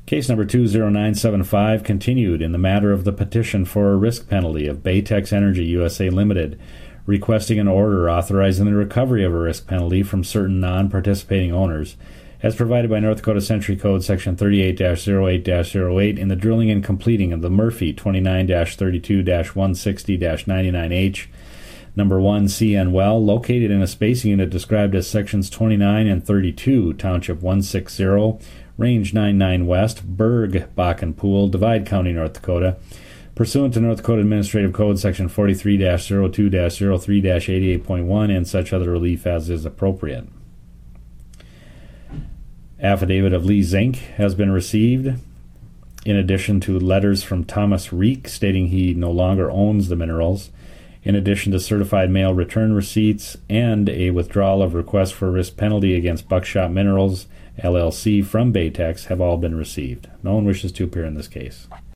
Case number 20975 continued in the matter of the petition for a risk penalty of Baytex Energy USA Limited, requesting an order authorizing the recovery of a risk penalty from certain non-participating owners, as provided by North Dakota Century Code Section 38-08-08 in the drilling and completing of the Murphy 29-32-160-99H Number 1 CN well, located in a spacing unit described as Sections 29 and 32, Township 160, Range 99 West, Berg, Bakken Pool, Divide County, North Dakota, pursuant to North Dakota Administrative Code Section 43-02-03-88.1 and such other relief as is appropriate. Affidavit of Lee Zink has been received, in addition to letters from Thomas Reek stating he no longer owns the minerals, in addition to certified mail return receipts and a withdrawal of request for risk penalty against Buckshot Minerals, LLC from Baytex have all been received. No one wishes to appear in this case.